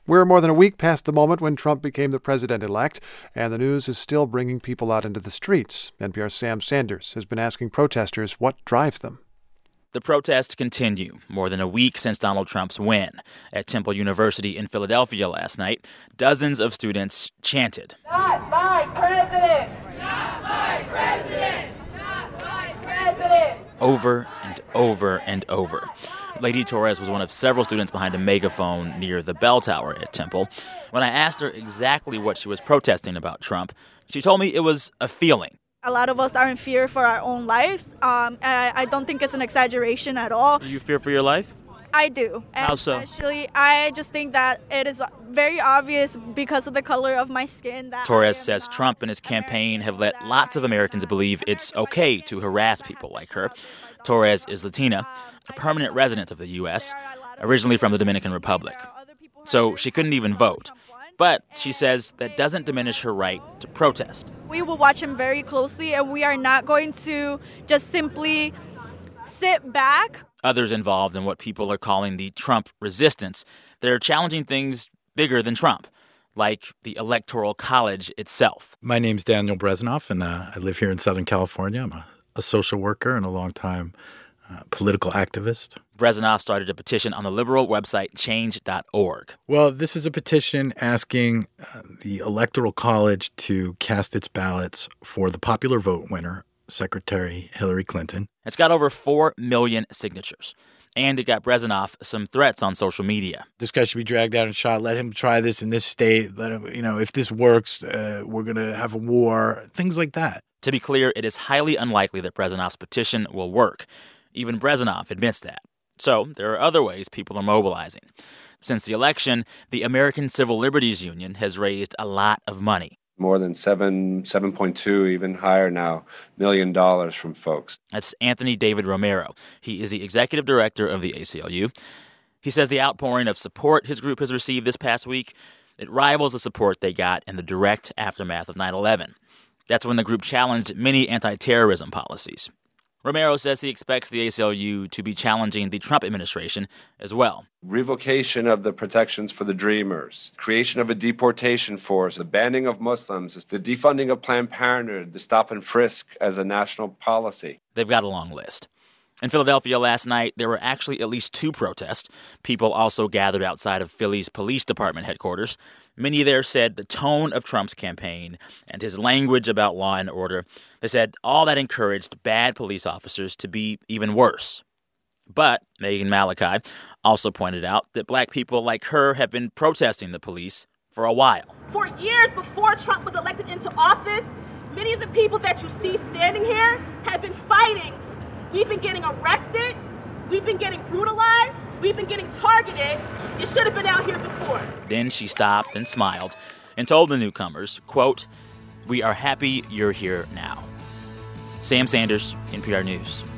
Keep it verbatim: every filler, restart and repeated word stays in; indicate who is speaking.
Speaker 1: We're more than a week past the moment when Trump became the president-elect, and the news is still bringing people out into the streets. N P R's Sam Sanders has been asking protesters what drives them.
Speaker 2: The protests continue more than a week since Donald Trump's win. At Temple University in Philadelphia last night, dozens of students chanted,
Speaker 3: "Not my president! Not my president! Not my president!"
Speaker 2: over and over and over. Lady Torres was one of several students behind a megaphone near the bell tower at Temple. When I asked her exactly what she was protesting about Trump, she told me it was a feeling.
Speaker 4: A lot of us are in fear for our own lives. Um, and I, I don't think it's an exaggeration at all.
Speaker 2: Do you fear for your life?
Speaker 4: I do. And
Speaker 2: How so?
Speaker 4: Actually, I just think that it is very obvious because of the color of my skin. That
Speaker 2: Torres says Trump and his campaign have let lots of Americans believe it's okay to harass people like her. Torres is Latina, a permanent resident of the U S, originally from the Dominican Republic. So she couldn't even vote. But she says that doesn't diminish her right to protest.
Speaker 4: We will watch him very closely, and we are not going to just simply sit back.
Speaker 2: Others involved in what people are calling the Trump resistance, they're challenging things bigger than Trump, like the Electoral College itself.
Speaker 5: My name's Daniel Brezhnev, and uh, I live here in Southern California. I'm a, a social worker and a longtime uh, political activist.
Speaker 2: Brezhnev started a petition on the liberal website change dot org.
Speaker 5: Well, this is a petition asking uh, the Electoral College to cast its ballots for the popular vote winner, Secretary Hillary Clinton.
Speaker 2: It's got over four million signatures. And it got Brezhnev some threats on social media.
Speaker 5: This guy should be dragged out and shot. Let him try this in this state. Let him, you know, if this works, uh, we're going to have a war. Things like that.
Speaker 2: To be clear, it is highly unlikely that Brezhnev's petition will work. Even Brezhnev admits that. So there are other ways people are mobilizing. Since the election, the American Civil Liberties Union has raised a lot of money.
Speaker 6: More than seven, seven point two, even higher now, million dollars from folks.
Speaker 2: That's Anthony David Romero. He is the executive director of the A C L U. He says the outpouring of support his group has received this past week, it rivals the support they got in the direct aftermath of nine eleven. That's when the group challenged many anti-terrorism policies. Romero says he expects the A C L U to be challenging the Trump administration as well.
Speaker 6: Revocation of the protections for the Dreamers, creation of a deportation force, the banning of Muslims, the defunding of Planned Parenthood, the stop and frisk as a national policy.
Speaker 2: They've got a long list. In Philadelphia last night, there were actually at least two protests. People also gathered outside of Philly's police department headquarters. Many there said the tone of Trump's campaign and his language about law and order, they said all that encouraged bad police officers to be even worse. But Megan Malachi also pointed out that black people like her have been protesting the police for a while.
Speaker 3: For years before Trump was elected into office, many of the people that you see standing here have been fighting. We've been getting arrested. We've been getting brutalized. We've been getting targeted. You should have been out here before.
Speaker 2: Then she stopped and smiled and told the newcomers, quote, "We are happy you're here now." Sam Sanders, N P R News.